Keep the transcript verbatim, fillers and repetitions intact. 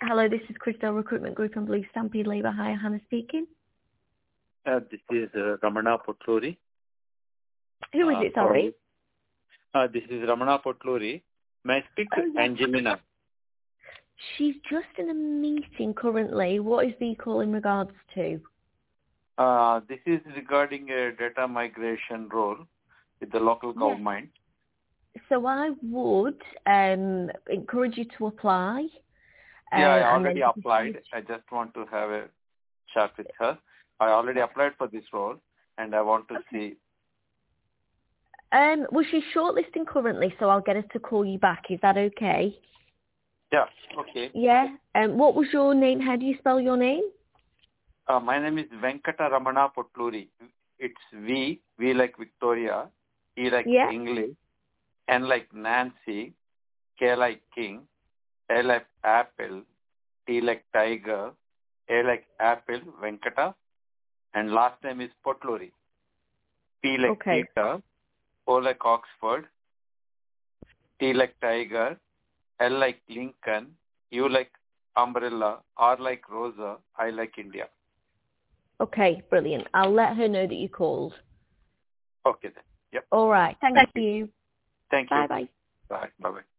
Hello, this is Crystal Recruitment Group and Blue Stampede Labour Hire. Hannah speaking. Uh, this is uh, Ramana Potluri. Who is Uh, it, sorry? Uh, this is Ramana Potluri. May I speak to Oh, yeah. Angelina? She's just in a meeting currently. What is the call in regards to? Uh, this is regarding a data migration role with the local Yes. government. So I would um, encourage you to apply. Yeah, I uh, and already then applied. I just want to have a chat with her. I already applied for this role and I want to Okay. see. Um, well, she's shortlisting currently, so I'll get her to call you back. Is that okay? Yeah, okay. Yeah. Um, what was your name? How do you spell your name? Uh, my name is Venkata Ramana Potluri. It's V, V like Victoria, E like Yeah. English, N like Nancy, K like King, A like Apple, T like Tiger, A like Apple, Venkata, and last name is Potluri. P like Okay. Peter, O like Oxford, T like Tiger, L like Lincoln, U like Umbrella, R like Rosa, I like India. Okay, brilliant. I'll let her know that you called. Okay then. Yep. All right. Thank, Thank you. you. Thank you. Bye-bye. Bye. Bye-bye.